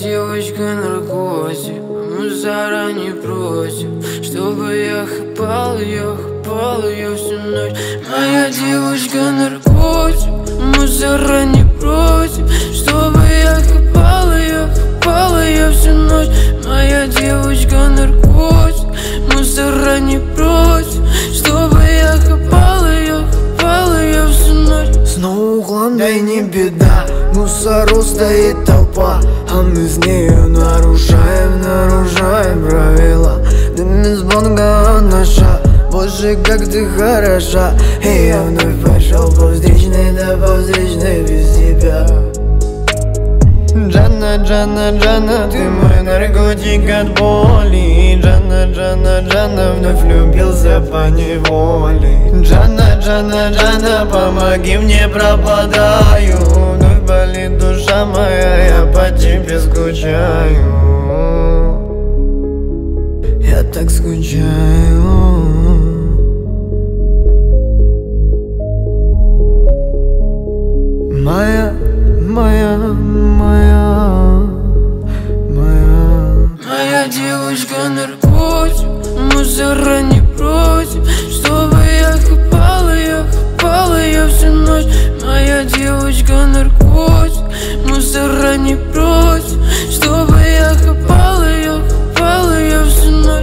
девочка наркотик, мы заранее просим, чтобы я хапал ее всю ночь. Моя девочка наркотик, мы заранее просим, чтобы я хапал ее всю ночь. Моя девочка наркотик, мы заранее просим, чтобы я хапал ее всю ночь. Снова углом, да и не беда, мусору стоит толпа, а мы с нею нарушаем правила. Дым из бонга наша, боже, как ты хороша. И я вновь пошел по встречной, да по встречной без тебя. Джанна, Джанна, Джанна, ты мой наркотик от боли. Джанна, Джанна, Джанна, вновь влюбился по неволе. Джанна, Джанна, Джанна, помоги мне, пропадаю. Вновь болит душа моя, я по тебе скучаю. Я так скучаю. Моя девочка наркотик, мы заранее просим, чтобы я хапал ее всю ночь. Моя девочка наркотик, мы заранее просим, чтобы я хапал ее всю ночь.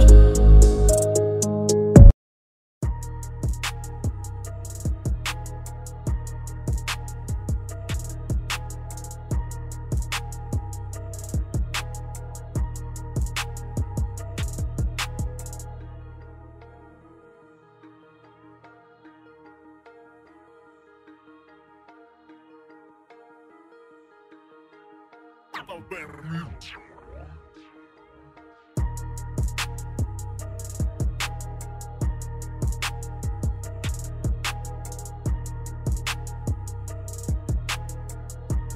Berlin.